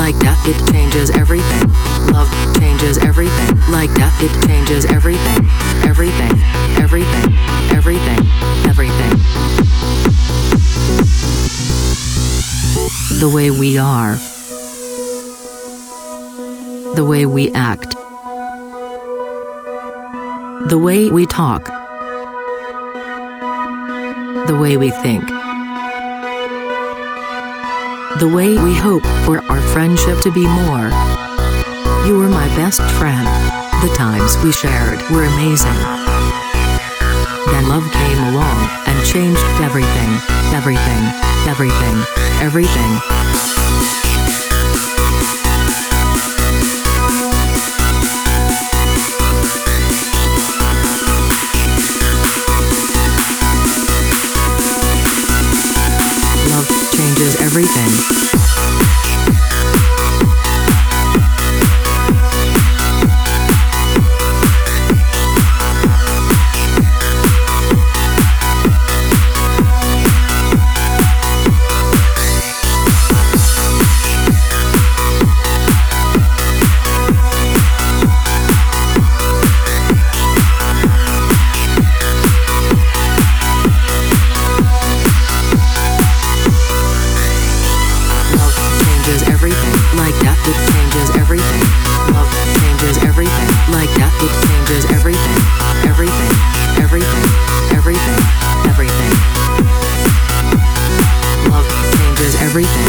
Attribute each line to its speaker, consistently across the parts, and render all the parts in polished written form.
Speaker 1: like that it changes everything. Love changes everything, like that it changes everything. Everything, everything, everything, everything. The way we are, the way we act, the way we talk, the way we think, the way we hope for our friendship to be more. You were my best friend. The times we shared were amazing. Then love came along and changed everything, everything, everything, everything. Love changes everything. Like that it changes everything. Love changes everything. Like that it changes everything. Everything, everything, everything, everything. Love changes everything.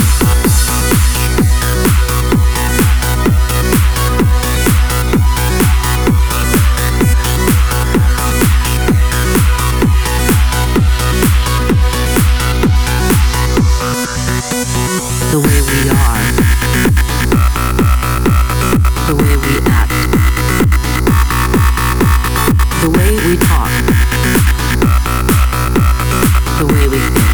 Speaker 1: The way we are, the way we act, the way we talk, the way we think.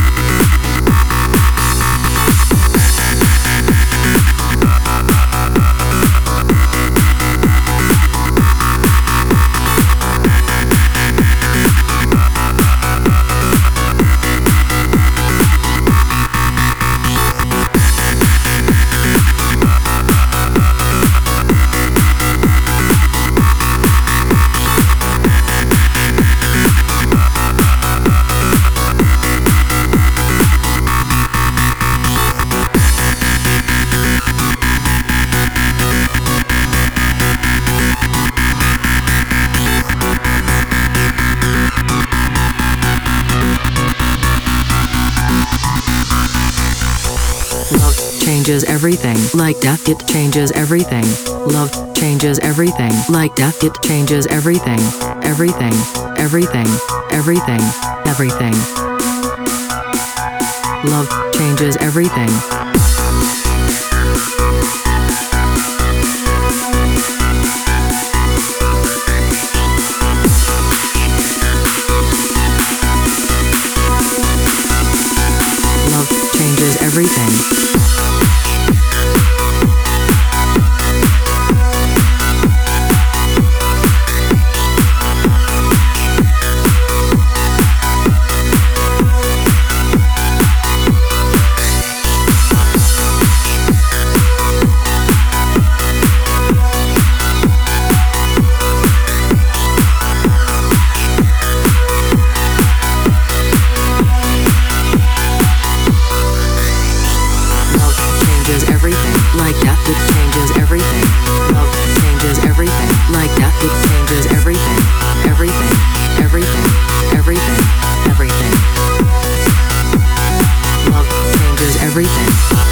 Speaker 1: Love changes everything. Like that it changes everything. Love changes everything. Like that it changes everything. Everything, everything, everything, everything. Love changes everything. Love changes everything. Like that it changes everything. Love changes everything. Like that it changes everything. Everything, everything, everything, everything. Love changes everything.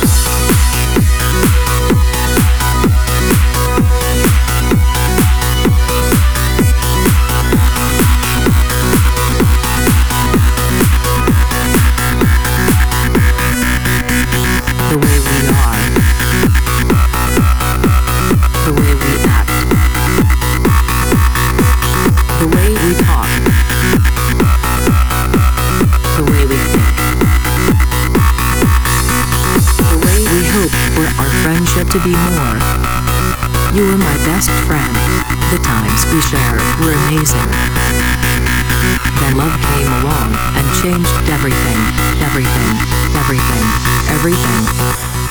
Speaker 1: The way we are, the way we act, the way we talk, the way we think, the way we hope for our friendship to be more. You were my best friend. The times we shared were amazing. Then love came along and changed everything, everything, everything, everything.